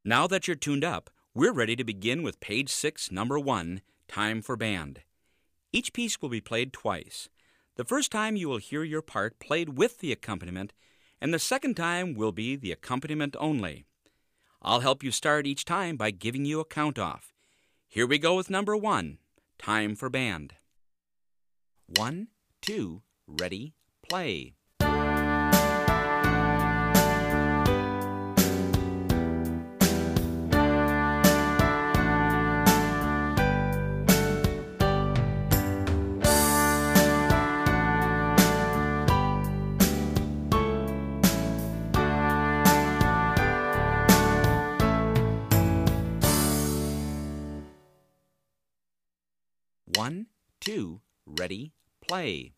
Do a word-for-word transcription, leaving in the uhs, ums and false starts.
Now that you're tuned up, we're ready to begin with page six, number one, Time for Band. Each piece will be played twice. The first time you will hear your part played with the accompaniment, and the second time will be the accompaniment only. I'll help you start each time by giving you a count-off. Here we go with number one, Time for Band. One, two, ready, play. One, two, ready, play.